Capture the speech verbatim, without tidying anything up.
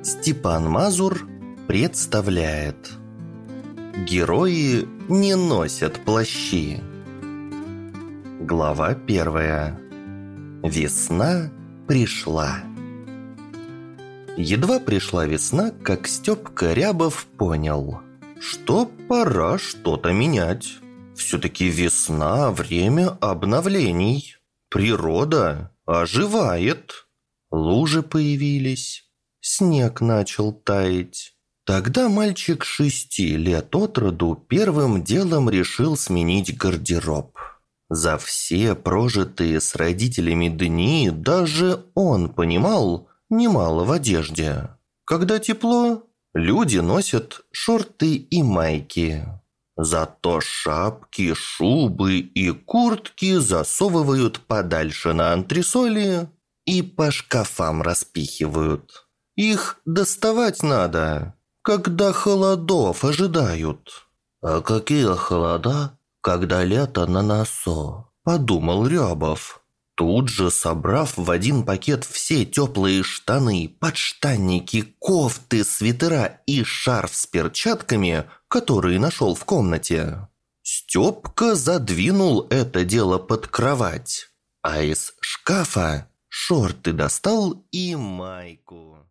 Степан Мазур представляет. Герои не носят плащи. Глава первая. Весна пришла. Едва пришла весна, как Степка Рябов понял, что пора что-то менять. Все-таки весна – время обновлений. Природа оживает. Лужи появились, снег начал таять. Тогда мальчик шести лет от роду первым делом решил сменить гардероб. За все прожитые с родителями дни даже он понимал немало в одежде. Когда тепло, люди носят шорты и майки. Зато шапки, шубы и куртки засовывают подальше на антресоли и по шкафам распихивают. Их доставать надо, когда холодов ожидают. «А какие холода, когда лето на носу?» – подумал Рябов. Тут же, собрав в один пакет все теплые штаны, подштанники, кофты, свитера и шарф с перчатками, которые нашел в комнате, Степка задвинул это дело под кровать, а из шкафа шорты достал и майку.